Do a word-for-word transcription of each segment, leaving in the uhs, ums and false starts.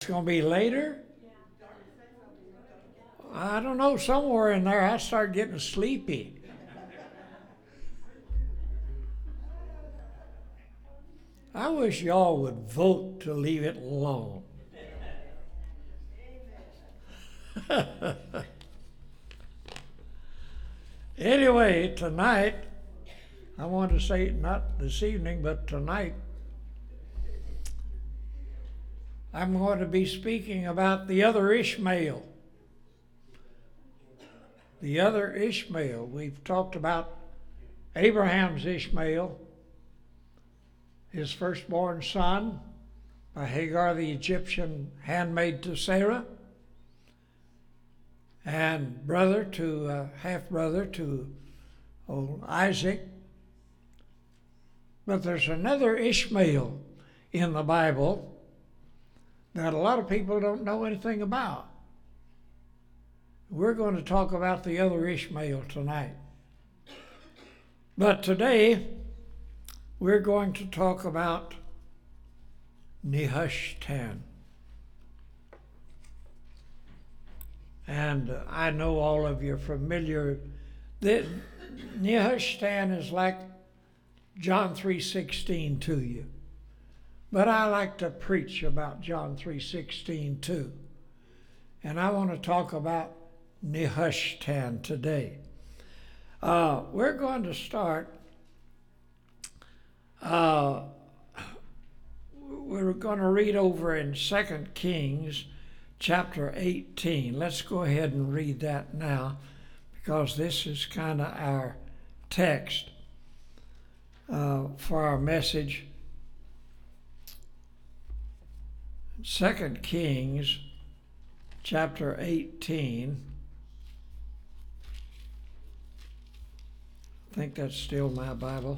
It's going to be later? I don't know, somewhere in there I start getting sleepy. I wish y'all would vote to leave it alone. Anyway, tonight, I want to say, not this evening, but tonight, I'm going to be speaking about the other Ishmael. The other Ishmael. We've talked about Abraham's Ishmael, his firstborn son, by Hagar the Egyptian handmaid to Sarah, and brother to, uh, half-brother to old Isaac. But there's another Ishmael in the Bible that a lot of people don't know anything about. We're going to talk about the other Ishmael tonight. But today, we're going to talk about Nehushtan. And I know all of you are familiar. The, Nehushtan is like John three sixteen to you. But I like to preach about John three sixteen too. And I want to talk about Nehushtan today. Uh, we're going to start, uh, we're going to read over in Second Kings chapter eighteen. Let's go ahead and read that now, because this is kind of our text uh, for our message. Second Kings chapter eighteen. I think that's still my Bible.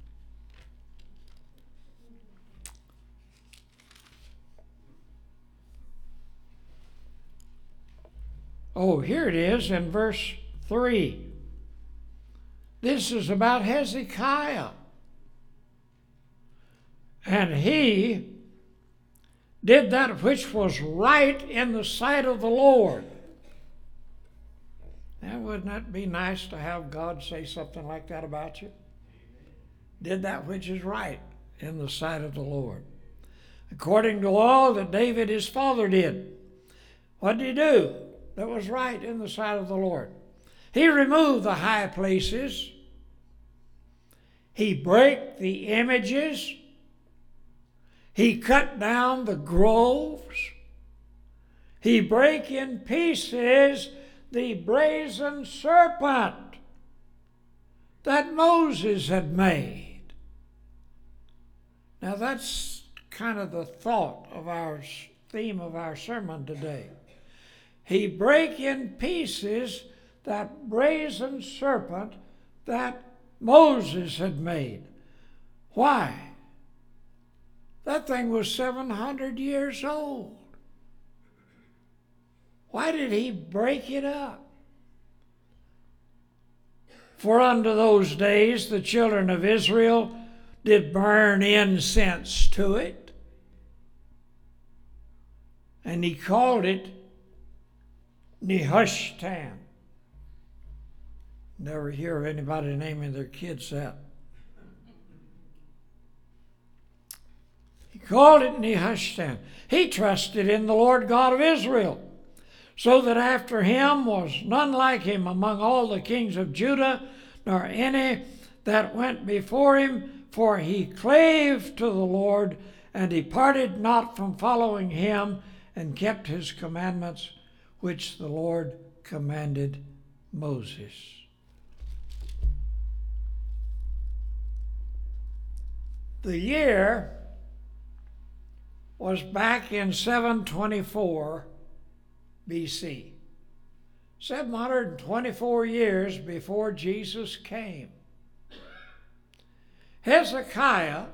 Oh, here it is in verse three. This is about Hezekiah. And he did that which was right in the sight of the Lord. Now, wouldn't that be nice to have God say something like that about you? Did that which is right in the sight of the Lord, according to all that David his father did. What did he do that was right in the sight of the Lord? He removed the high places. He brake the images. He cut down the groves. He brake in pieces the brazen serpent that Moses had made. Now that's kind of the thought of our theme of our sermon today. He brake in pieces that brazen serpent that Moses had made. Why? That thing was seven hundred years old. Why did he break it up? For unto those days the children of Israel did burn incense to it. And he called it Nehushtan. Never hear of anybody naming their kids that. He called it Nehushtan. He trusted in the Lord God of Israel, so that after him was none like him among all the kings of Judah, nor any that went before him, for he clave to the Lord, and departed not from following him, and kept his commandments, which the Lord commanded Moses. The year was back in seven twenty-four B C, seven hundred twenty-four years before Jesus came. Hezekiah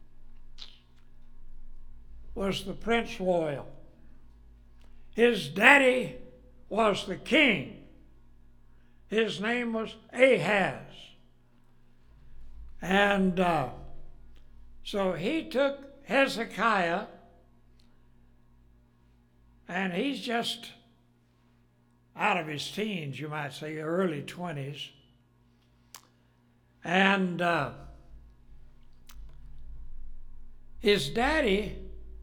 was the prince royal. His daddy was the king. His name was Ahaz. And uh, so he took Hezekiah And he's just out of his teens, you might say, early twenties. And uh, his daddy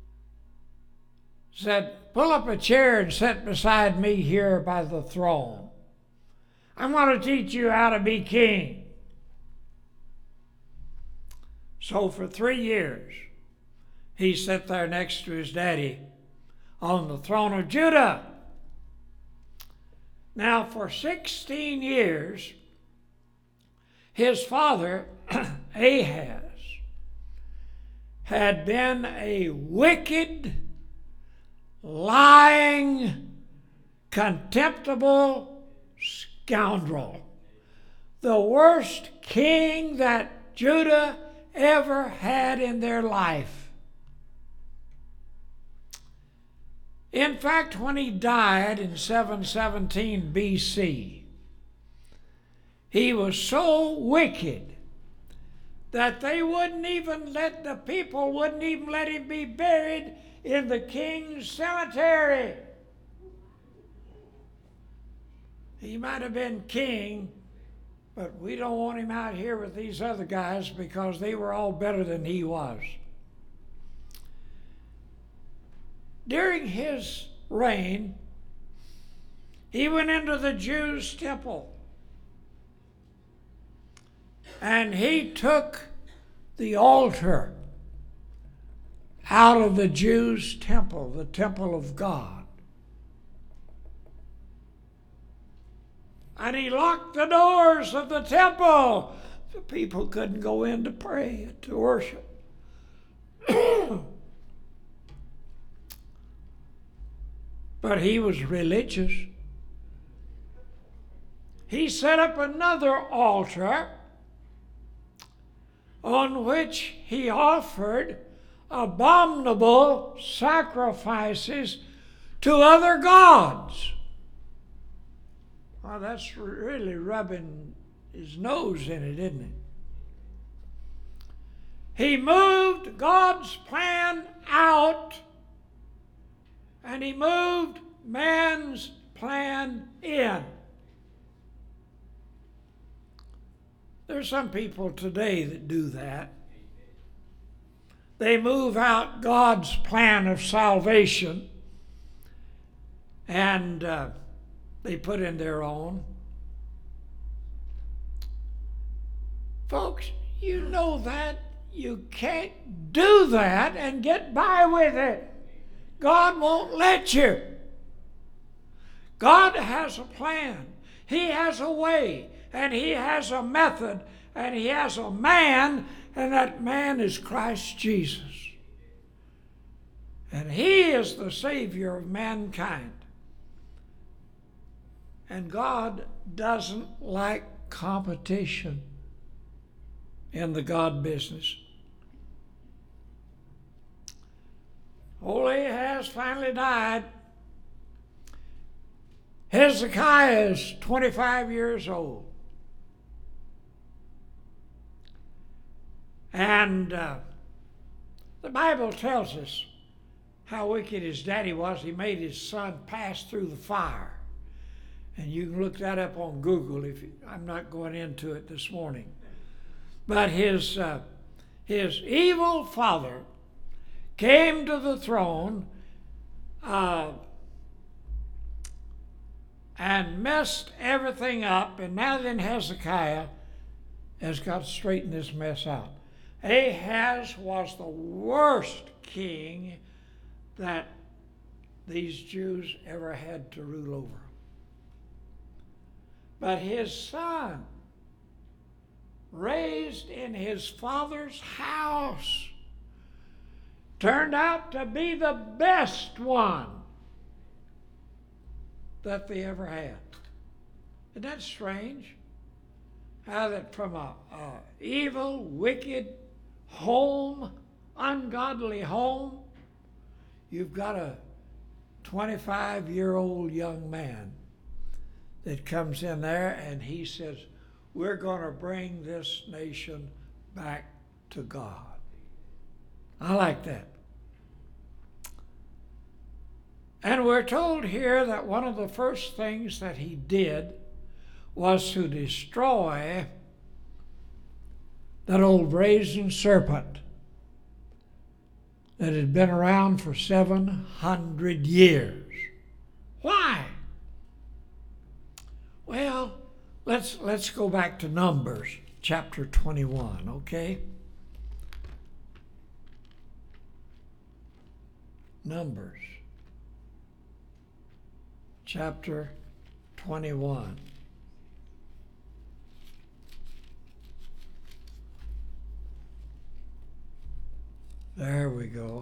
said, pull up a chair and sit beside me here by the throne. I'm going to teach you how to be king. So for three years, he sat there next to his daddy on the throne of Judah. Now, for sixteen years, his father, Ahaz, had been a wicked, lying, contemptible scoundrel. The worst king that Judah ever had in their life. In fact, when he died in seven seventeen B C, he was so wicked that they wouldn't even let, the people wouldn't even let him be buried in the king's cemetery. He might have been king, but we don't want him out here with these other guys because they were all better than he was. During his reign, he went into the Jews' temple and he took the altar out of the Jews' temple, the temple of God. And he locked the doors of the temple. The people couldn't go in to pray, to worship. But he was religious. He set up another altar on which he offered abominable sacrifices to other gods. Well, that's really rubbing his nose in it, isn't it? He moved God's plan out, and he moved man's plan in. There's some people today that do that. They move out God's plan of salvation and uh, they put in their own. Folks, you know that. You can't do that and get by with it. God won't let you. God has a plan. He has a way, and He has a method, and He has a man, and that man is Christ Jesus. And He is the Savior of mankind. And God doesn't like competition in the God business. Old Ahaz finally died. Hezekiah is twenty-five years old. And uh, the Bible tells us how wicked his daddy was. He made his son pass through the fire. And you can look that up on Google. If you, I'm not going into it this morning. But his, uh, his evil father came to the throne uh, and messed everything up. And now then Hezekiah has got to straighten this mess out. Ahaz was the worst king that these Jews ever had to rule over. But his son, raised in his father's house, turned out to be the best one that they ever had. Isn't that strange? How that from a, a evil, wicked home, ungodly home, you've got a twenty-five-year-old young man that comes in there and he says, we're going to bring this nation back to God. I like that. And we're told here that one of the first things that he did was to destroy that old brazen serpent that had been around for seven hundred years. Why? Well, let's, let's go back to Numbers chapter twenty-one, okay? Numbers chapter twenty-one. There we go.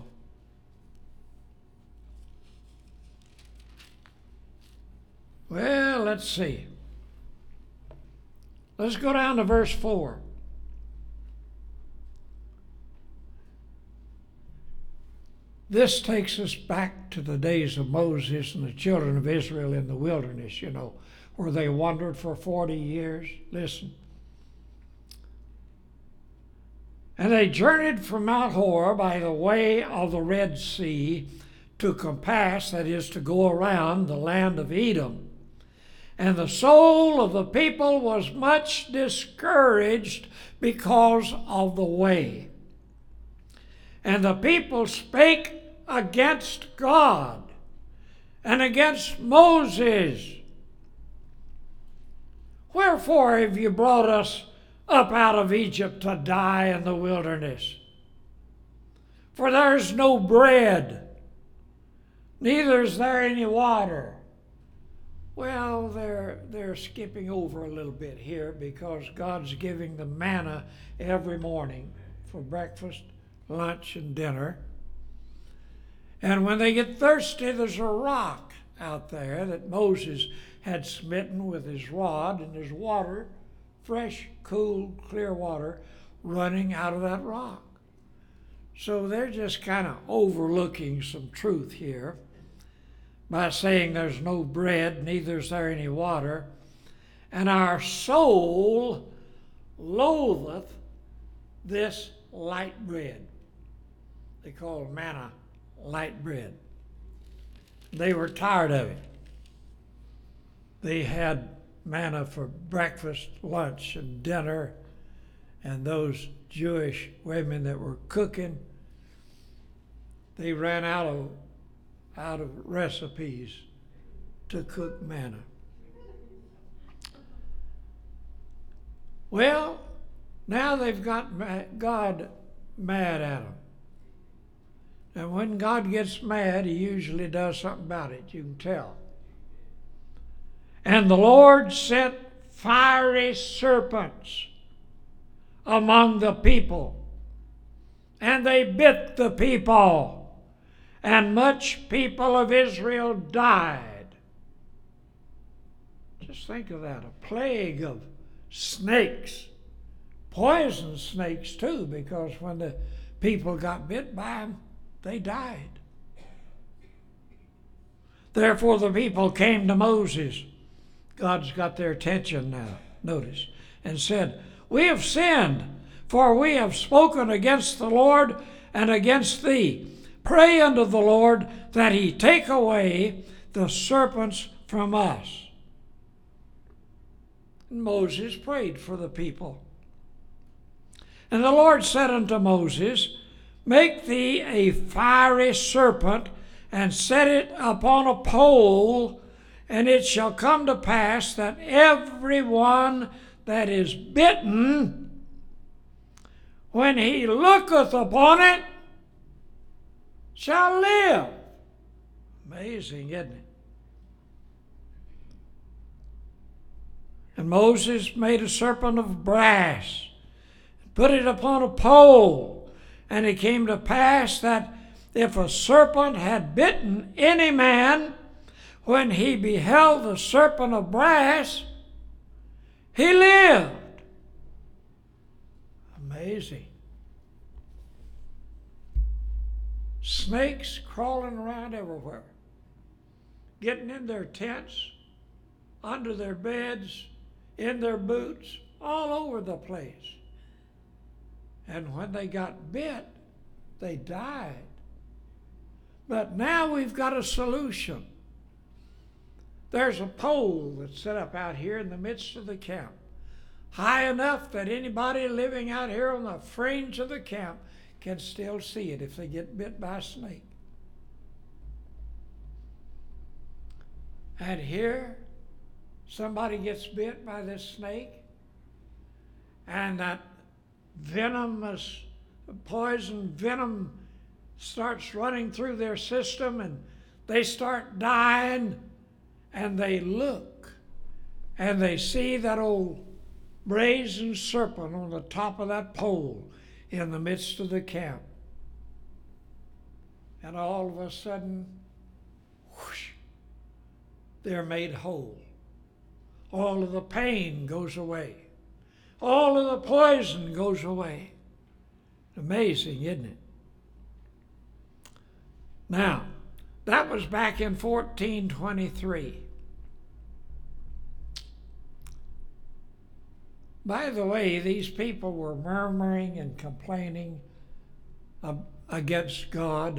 Well, let's see. Let's go down to verse four. This takes us back to the days of Moses and the children of Israel in the wilderness, you know, where they wandered for forty years. Listen. And they journeyed from Mount Hor by the way of the Red Sea to compass, that is, to go around the land of Edom. And the soul of the people was much discouraged because of the way. And the people spake against God and against Moses. Wherefore have you brought us up out of Egypt to die in the wilderness? For there is no bread, neither is there any water. Well, they're, they're skipping over a little bit here because God's giving them manna every morning for breakfast, lunch, and dinner. And when they get thirsty, there's a rock out there that Moses had smitten with his rod, and there's water, fresh, cool, clear water running out of that rock. So they're just kind of overlooking some truth here by saying there's no bread, neither is there any water, and our soul loatheth this light bread. They call manna light bread. They were tired of it. They had manna for breakfast, lunch, and dinner, and those Jewish women that were cooking, they ran out of out of recipes to cook manna. Well, now they've got God mad at them. And when God gets mad, he usually does something about it, you can tell. And the Lord sent fiery serpents among the people, and they bit the people, and much people of Israel died. Just think of that, a plague of snakes, poison snakes too, because when the people got bit by them, they died. Therefore the people came to Moses. God's got their attention now, notice, and said, "We have sinned, for we have spoken against the Lord and against thee. Pray unto the Lord that he take away the serpents from us." And Moses prayed for the people. And the Lord said unto Moses, "Make thee a fiery serpent, and set it upon a pole, and it shall come to pass that every one that is bitten, when he looketh upon it, shall live." Amazing, isn't it? And Moses made a serpent of brass, and put it upon a pole, and it came to pass that if a serpent had bitten any man, when he beheld the serpent of brass, he lived. Amazing. Snakes crawling around everywhere, getting in their tents, under their beds, in their boots, all over the place. And when they got bit, they died. But now we've got a solution. There's a pole that's set up out here in the midst of the camp, high enough that anybody living out here on the fringe of the camp can still see it if they get bit by a snake. And here, somebody gets bit by this snake, and that venomous, poison venom starts running through their system, and they start dying, and they look, and they see that old brazen serpent on the top of that pole in the midst of the camp. And all of a sudden, whoosh, they're made whole. All of the pain goes away. All of the poison goes away. Amazing, isn't it? Now, that was back in fourteen twenty-three. By the way, these people were murmuring and complaining against God.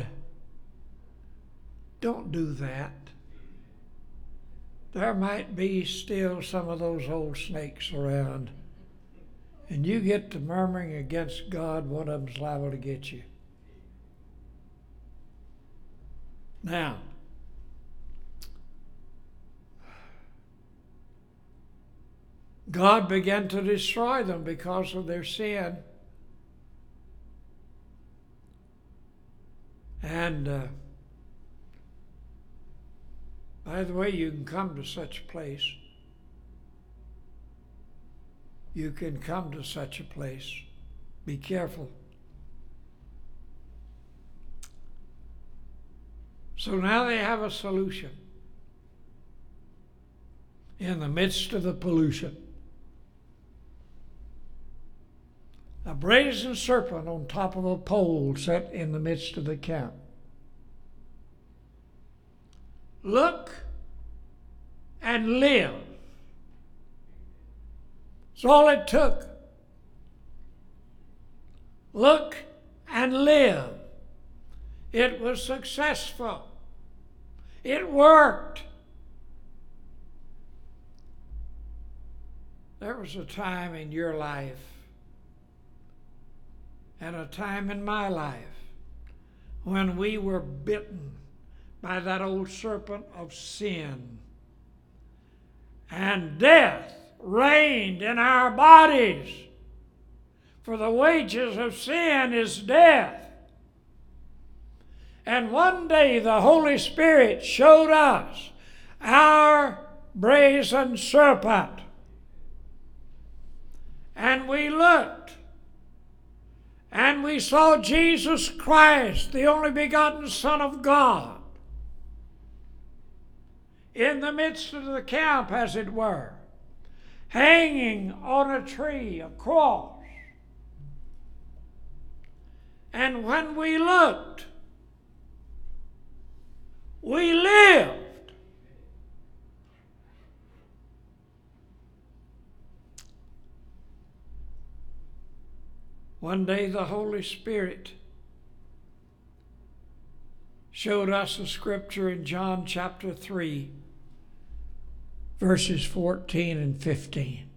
Don't do that. There might be still some of those old snakes around. And you get to murmuring against God, one of them's liable to get you. Now, God began to destroy them because of their sin. And uh, by the way, you can come to such a place. You can come to such a place. Be careful. So now they have a solution in the midst of the pollution. A brazen serpent on top of a pole set in the midst of the camp. Look and live. That's all it took. Look and live. It was successful. It worked. There was a time in your life and a time in my life when we were bitten by that old serpent of sin, and death reigned in our bodies. For the wages of sin is death. And one day the Holy Spirit showed us our brazen serpent. And we looked, and we saw Jesus Christ, the only begotten Son of God, in the midst of the camp, as it were, hanging on a tree, a cross. And when we looked, we lived. One day the Holy Spirit showed us a scripture in John chapter three, verses fourteen and fifteen,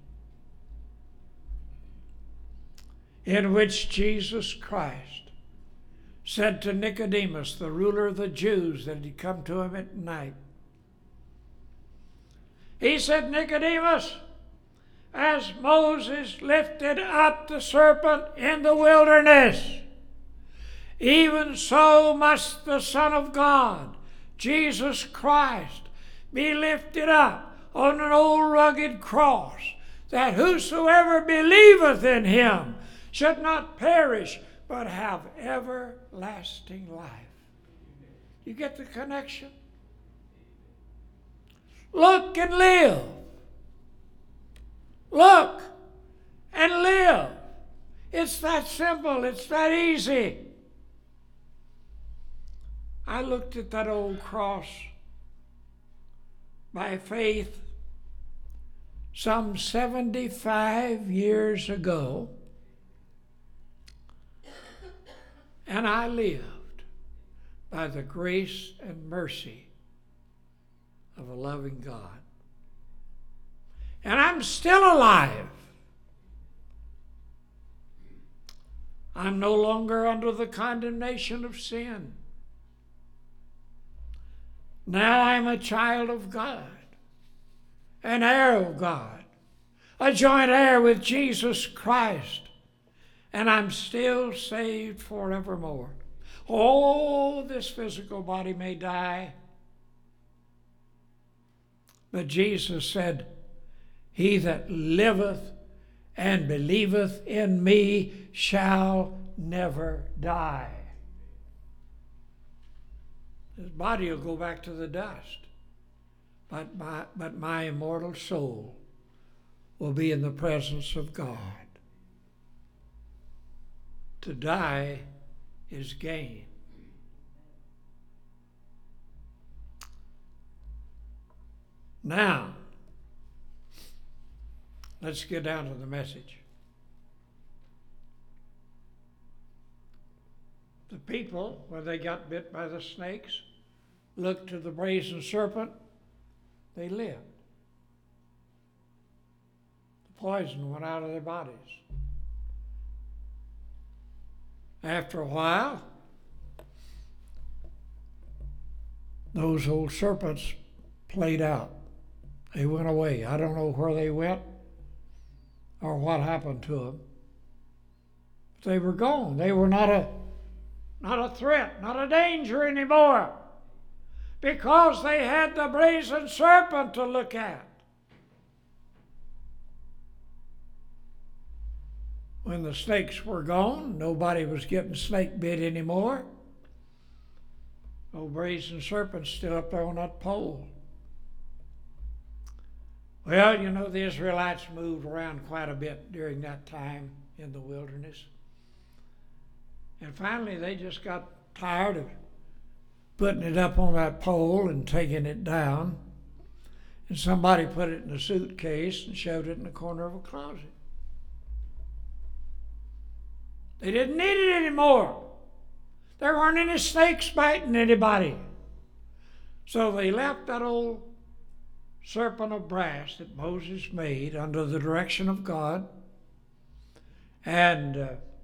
in which Jesus Christ said to Nicodemus, the ruler of the Jews, that had come to him at night. He said, Nicodemus, as Moses lifted up the serpent in the wilderness, even so must the Son of God, Jesus Christ, be lifted up on an old rugged cross, that whosoever believeth in him should not perish, but have everlasting life. You get the connection? Look and live. Look and live. It's that simple. It's that easy. I looked at that old cross by faith some seventy-five years ago, and I lived. by the grace and mercy of a loving God. And I'm still alive. I'm no longer under the condemnation of sin. Now I'm a child of God, an heir of God, a joint heir with Jesus Christ, and I'm still saved forevermore. Oh, this physical body may die, but Jesus said, he that liveth and believeth in me shall never die. His body will go back to the dust, but my, but my immortal soul will be in the presence of God. To die is gain. Now, let's get down to the message. The people, when they got bit by the snakes, looked to the brazen serpent, they lived. The poison went out of their bodies. After a while, those old serpents played out. They went away. I don't know where they went or what happened to them. They were gone. They were not a, not a threat, not a danger anymore, because they had the brazen serpent to look at. When the snakes were gone, nobody was getting snake bit anymore. Old brazen serpent's still up there on that pole. Well, you know, the Israelites moved around quite a bit during that time in the wilderness. And finally, they just got tired of putting it up on that pole and taking it down. And somebody put it in a suitcase and shoved it in the corner of a closet. They didn't need it anymore. There weren't any snakes biting anybody. So they left that old serpent of brass that Moses made under the direction of God, and uh,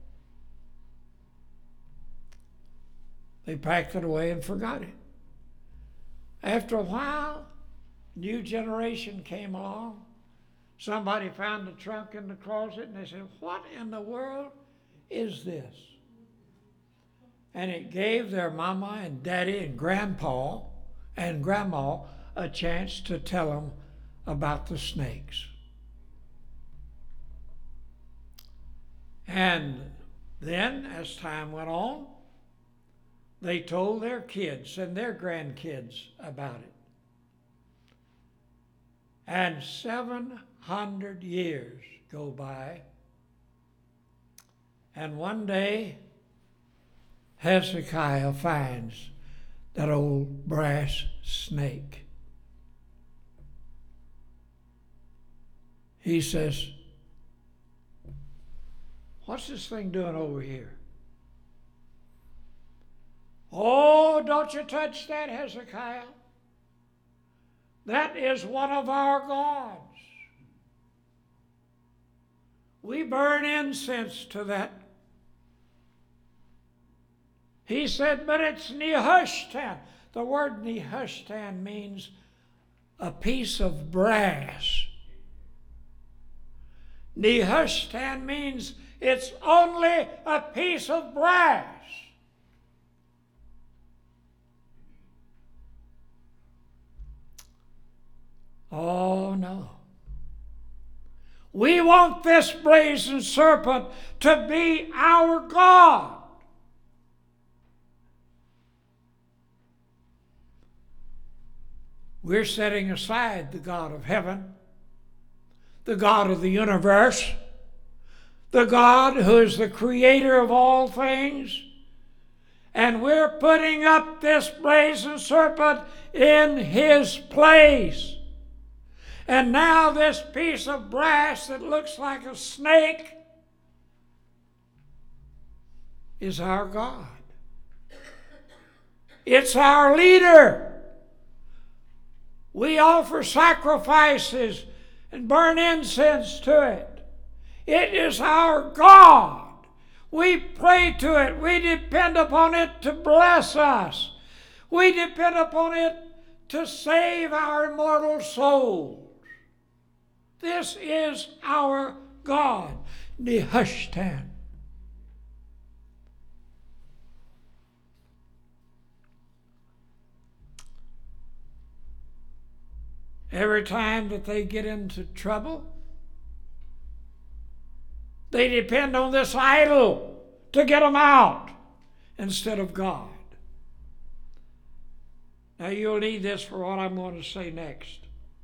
they packed it away and forgot it. After a while, a new generation came along. Somebody found the trunk in the closet, and they said, "What in the world is this?" And it gave their mama and daddy and grandpa and grandma a chance to tell them about the snakes. And then, as time went on, they told their kids and their grandkids about it. And seven hundred years go by, and one day Hezekiah finds that old brass snake. He says, "What's this thing doing over here?" "Oh, don't you touch that, Hezekiah. That is one of our gods. We burn incense to that." He said, "But it's Nehushtan." The word Nehushtan means a piece of brass. Nehushtan means it's only a piece of brass. Oh, no. We want this brazen serpent to be our God. We're setting aside the God of heaven, the God of the universe, the God who is the creator of all things, and we're putting up this brazen serpent in his place. And now this piece of brass that looks like a snake is our God. It's our leader. We offer sacrifices and burn incense to it. It is our God. We pray to it. We depend upon it to bless us. We depend upon it to save our immortal souls. This is our God, Nehushtan. Every time that they get into trouble, they depend on this idol to get them out instead of God. Now you'll need this for what I'm going to say next.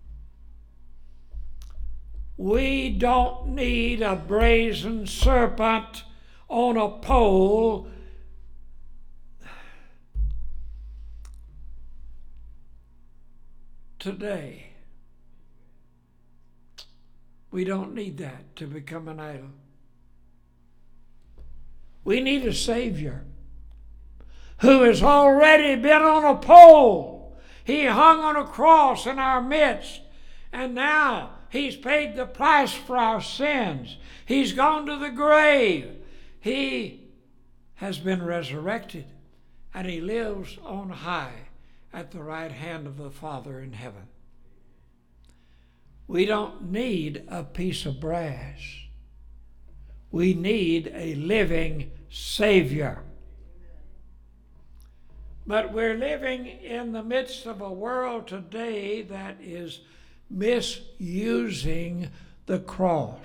We don't need a brazen serpent on a pole today. We don't need that to become an idol. We need a Savior who has already been on a pole. He hung on a cross in our midst, and now He's paid the price for our sins. He's gone to the grave. He has been resurrected, and He lives on high at the right hand of the Father in heaven. We don't need a piece of brass. We need a living Savior. But we're living in the midst of a world today that is misusing the cross.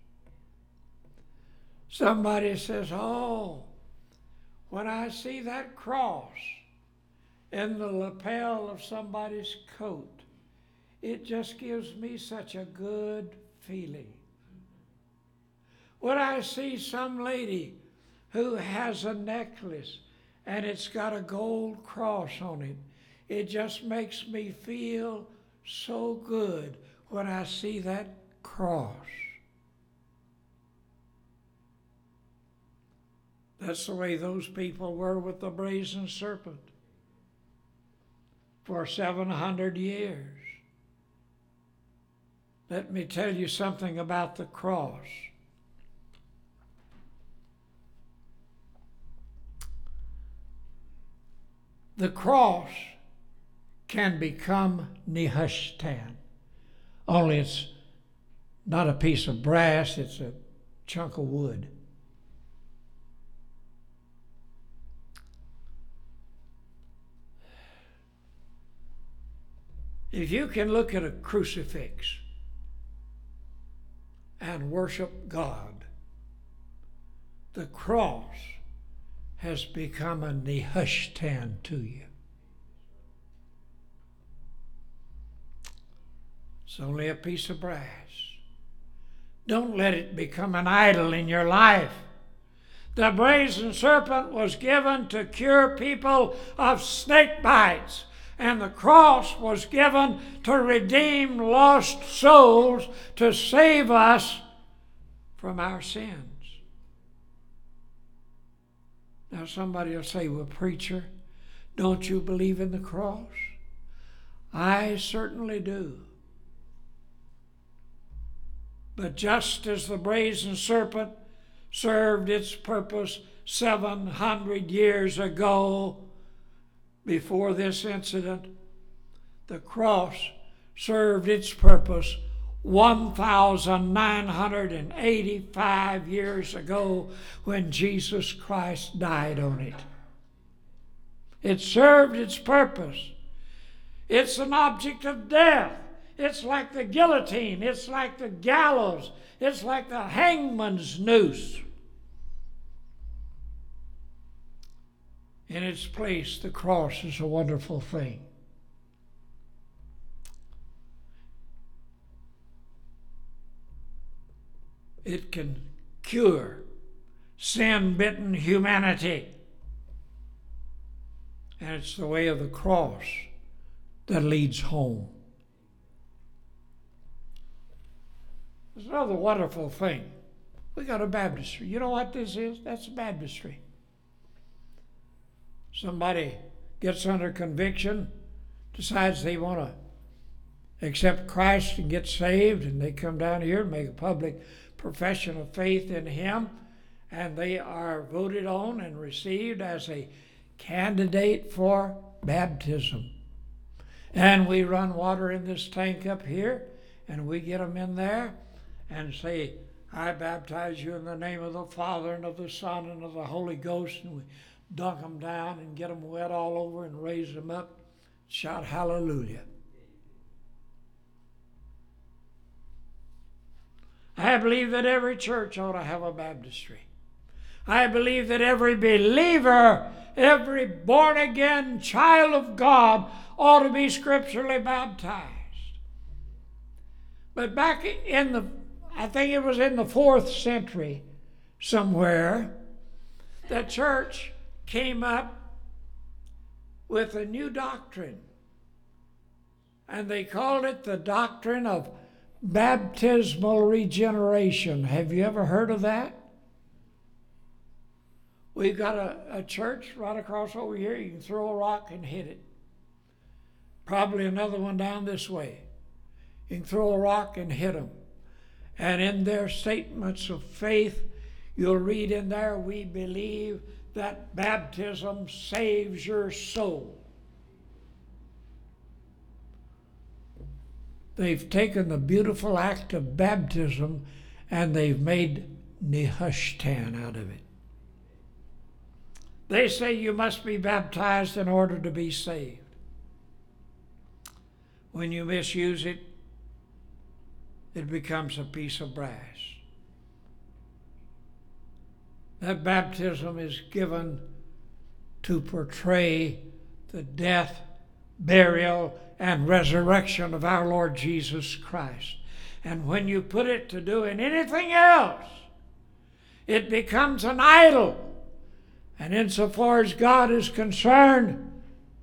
Somebody says, oh, when I see that cross in the lapel of somebody's coat, it just gives me such a good feeling. When I see some lady who has a necklace and it's got a gold cross on it, it just makes me feel so good when I see that cross. That's the way those people were with the brazen serpent for seven hundred years. Let me tell you something about the cross. The cross can become Nehushtan, only it's not a piece of brass, it's a chunk of wood. If you can look at a crucifix and worship God, the cross has become a Nehushtan to you. It's only a piece of brass. Don't let it become an idol in your life. The brazen serpent was given to cure people of snake bites, and the cross was given to redeem lost souls, to save us from our sins. Now somebody will say, well, preacher, don't you believe in the cross? I certainly do. But just as the brazen serpent served its purpose seven hundred years ago, before this incident, the cross served its purpose one thousand nine hundred eighty-five years ago when Jesus Christ died on it. It served its purpose. It's an object of death. It's like the guillotine. It's like the gallows. It's like the hangman's noose. In its place, the cross is a wonderful thing. It can cure sin-bitten humanity. And it's the way of the cross that leads home. There's another wonderful thing. We got a baptistry. You know what this is? That's a baptistry. Somebody gets under conviction, decides they want to accept Christ and get saved, and they come down here and make a public profession of faith in Him, and they are voted on and received as a candidate for baptism. And we run water in this tank up here, and we get them in there and say, I baptize you in the name of the Father and of the Son and of the Holy Ghost, and we dunk them down and get them wet all over and raise them up, shout hallelujah. I believe that every church ought to have a baptistry. I believe that every believer, every born-again child of God ought to be scripturally baptized. But back in the, I think it was in the fourth century somewhere, the church came up with a new doctrine. And they called it the doctrine of baptismal regeneration. Have you ever heard of that? We've got a, a church right across over here. You can throw a rock and hit it. Probably another one down this way. You can throw a rock and hit them. And in their statements of faith, you'll read in there, we believe that baptism saves your soul. They've taken the beautiful act of baptism and they've made Nehushtan out of it. They say you must be baptized in order to be saved. When you misuse it, it becomes a piece of brass. That baptism is given to portray the death, burial, and resurrection of our Lord Jesus Christ. And when you put it to doing anything else, it becomes an idol. And insofar as God is concerned,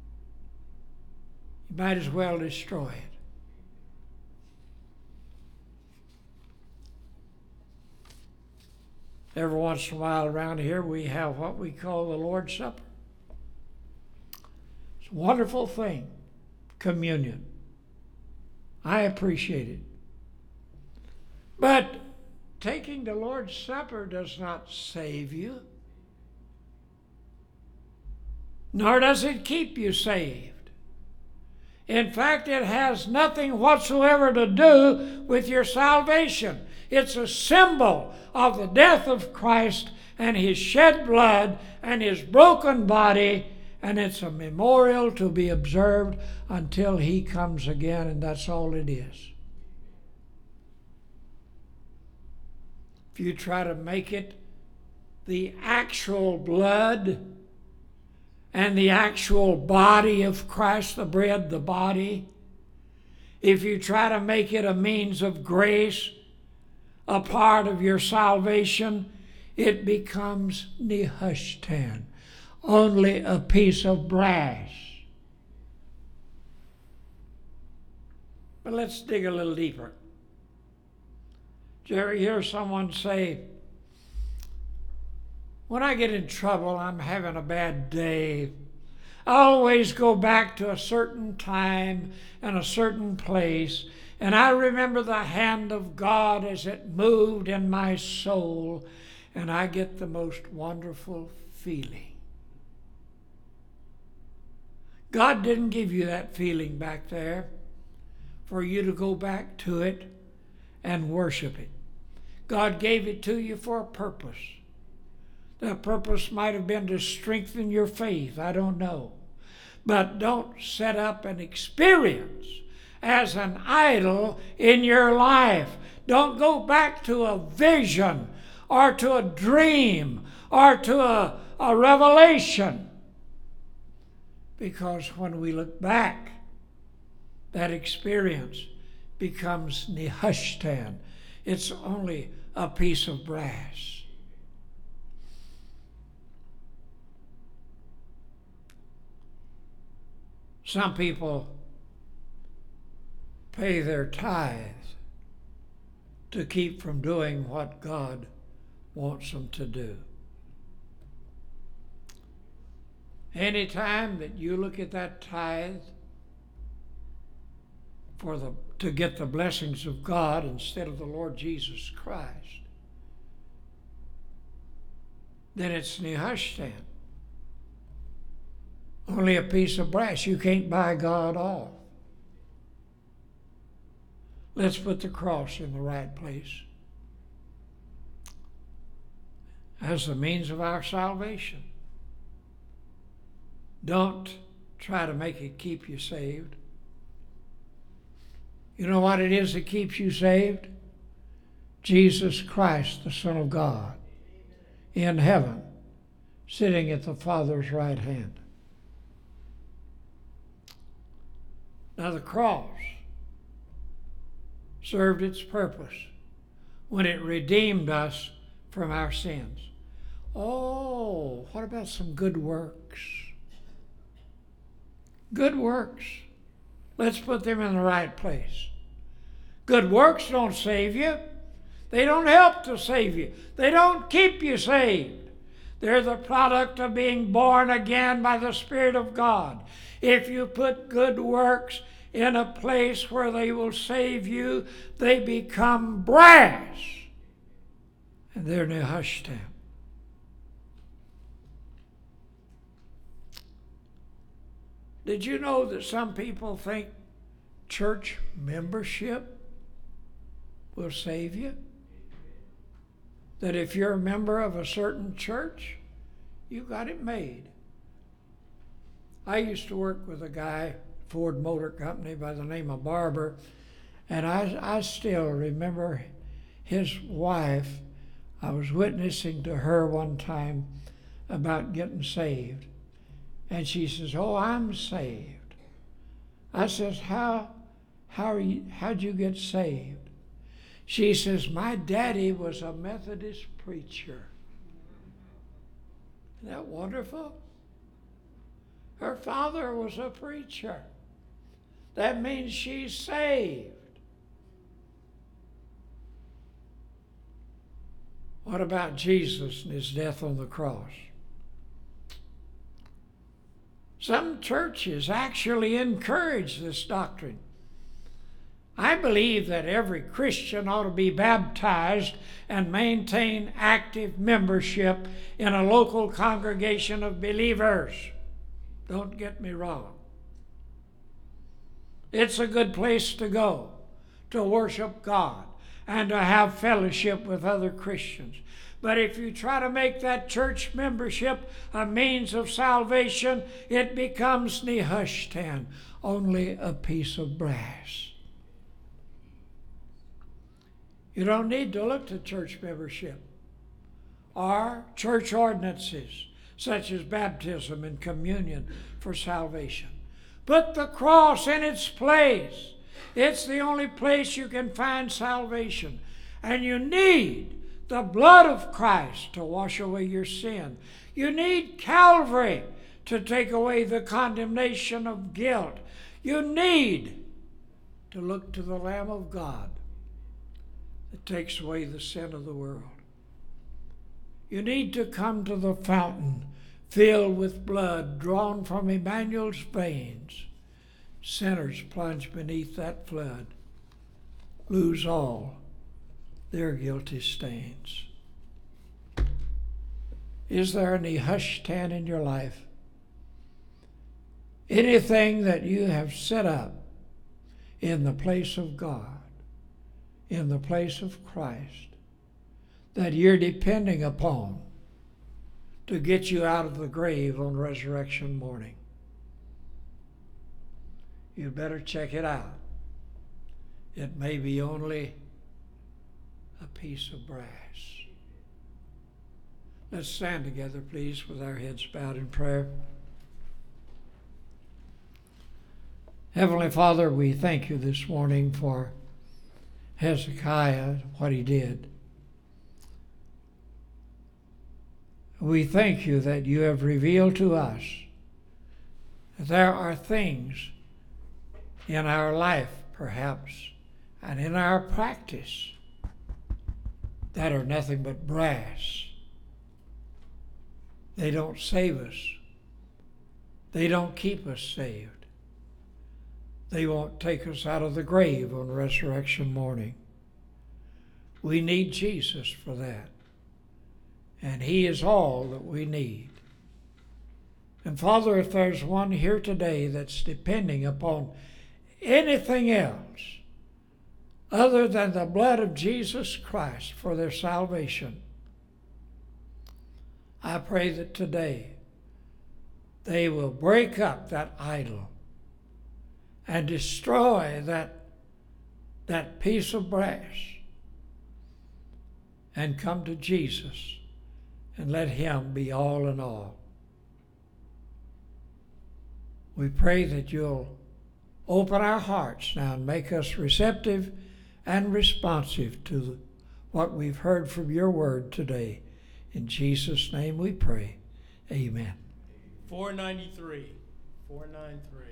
you might as well destroy it. Every once in a while around here we have what we call the Lord's Supper. It's a wonderful thing, communion. I appreciate it. But taking the Lord's Supper does not save you, nor does it keep you saved. In fact, it has nothing whatsoever to do with your salvation. It's a symbol of the death of Christ and His shed blood and His broken body, and it's a memorial to be observed until He comes again, and that's all it is. If you try to make it the actual blood and the actual body of Christ, the bread, the body, if you try to make it a means of grace, a part of your salvation, it becomes Nehushtan, only a piece of brass. But let's dig a little deeper. Did you ever hear someone say, when I get in trouble, I'm having a bad day, I always go back to a certain time and a certain place, and I remember the hand of God as it moved in my soul, and I get the most wonderful feeling. God didn't give you that feeling back there for you to go back to it and worship it. God gave it to you for a purpose. That purpose might have been to strengthen your faith. I don't know. But don't set up an experience as an idol in your life. Don't go back to a vision or to a dream or to a, a revelation. Because when we look back, that experience becomes Nehushtan. It's only a piece of brass. Some people pay their tithes to keep from doing what God wants them to do. Anytime that you look at that tithe for the to get the blessings of God instead of the Lord Jesus Christ, then it's Nehushtan. Only a piece of brass. You can't buy God off. Let's put the cross in the right place as the means of our salvation. Don't try to make it keep you saved. You know what it is that keeps you saved? Jesus Christ, the Son of God, in heaven, sitting at the Father's right hand. Now the cross served its purpose when it redeemed us from our sins. Oh, what about some good works? Good works. Let's put them in the right place. Good works don't save you. They don't help to save you. They don't keep you saved. They're the product of being born again by the Spirit of God. If you put good works in a place where they will save you, they become brass. And they're Nehushtan. Did you know that some people think church membership will save you? That if you're a member of a certain church, you got it made. I used to work with a guy, Ford Motor Company, by the name of Barber, and I, I still remember his wife. I was witnessing to her one time about getting saved. And she says, "Oh, I'm saved." I says, how, how are you, how'd you get saved? She says, "My daddy was a Methodist preacher." Isn't that wonderful? Her father was a preacher. That means she's saved. What about Jesus and his death on the cross? Some churches actually encourage this doctrine. I believe that every Christian ought to be baptized and maintain active membership in a local congregation of believers. Don't get me wrong. It's a good place to go to worship God and to have fellowship with other Christians. But if you try to make that church membership a means of salvation, it becomes Nehushtan, only a piece of brass. You don't need to look to church membership or church ordinances, such as baptism and communion, for salvation. Put the cross in its place. It's the only place you can find salvation. And you need the blood of Christ to wash away your sin. You need Calvary to take away the condemnation of guilt. You need to look to the Lamb of God that takes away the sin of the world. You need to come to the fountain filled with blood drawn from Emmanuel's veins. Sinners plunge beneath that flood, lose all their guilty stains. Is there any Nehushtan in your life? Anything that you have set up in the place of God, in the place of Christ, that you're depending upon to get you out of the grave on resurrection morning? You better check it out. It may be only a piece of brass. Let's stand together, please, with our heads bowed in prayer. Heavenly Father, we thank you this morning for Hezekiah, what he did. We thank you that you have revealed to us that there are things in our life, perhaps, and in our practice that are nothing but brass. They don't save us. They don't keep us saved. They won't take us out of the grave on resurrection morning. We need Jesus for that. And He is all that we need. And Father, if there's one here today that's depending upon anything else other than the blood of Jesus Christ for their salvation, I pray that today they will break up that idol and destroy that, that piece of brass and come to Jesus and let Him be all in all. We pray that you'll open our hearts now and make us receptive and responsive to what we've heard from your word today. In Jesus' name we pray. Amen. four ninety-three. four ninety-three.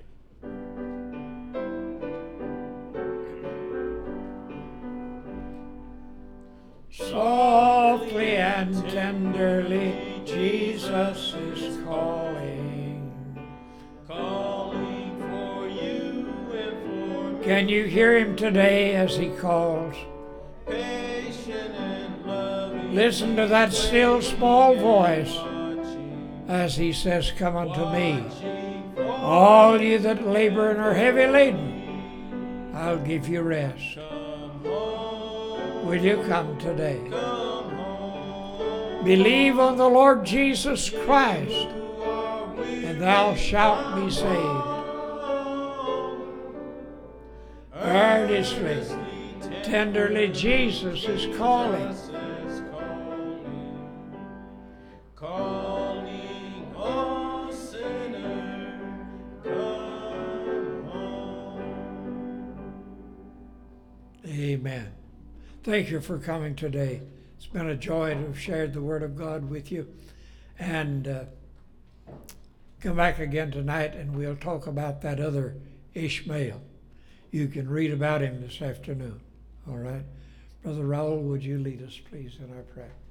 Softly and tenderly, Jesus is calling. Calling for you and for Can you hear Him today as He calls? patient and loving. Listen to that still small voice as He says, "Come unto me, all you that labor and are heavy laden, I'll give you rest." Come home, Will you come today? come home. Believe on the Lord Jesus Christ, Who are we and thou shalt be saved. Earnestly, tenderly, Jesus is calling. Calling all sinners, come home. Amen. Thank you for coming today. It's been a joy to have shared the Word of God with you. And uh, come back again tonight and we'll talk about that other Ishmael. You can read about him this afternoon. All right? Brother Raoul, would you lead us, please, in our prayer?